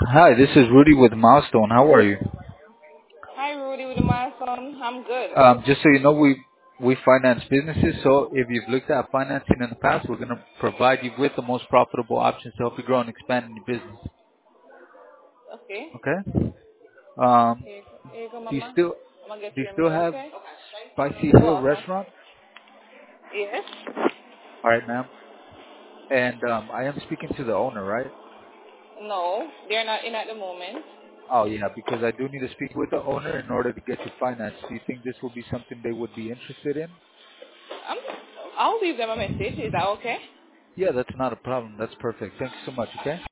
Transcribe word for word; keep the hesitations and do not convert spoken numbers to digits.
Hi, this is Rudy with Milestone. How are you? Hi, Rudy with the milestone. I'm good. Um, just so you know, we we finance businesses. So if you've looked at financing in the past, we're going to provide you with the most profitable options to help you grow and expand in your business. Okay. Okay. Um, Here, you go, here you go, do you Mama. still I'm gonna get do you you your still meal, have okay? Spicy Go Hill on, son. Restaurant? Yes. All right, ma'am. And um, I am speaking to the owner, right? No, they're not in at the moment. Oh yeah, because I do need to speak with the owner in order to get you financed. Do you think this will be something they would be interested in? I'm, I'll leave them a message. Is that okay? Yeah, that's not a problem. That's perfect. Thank you so much. Okay.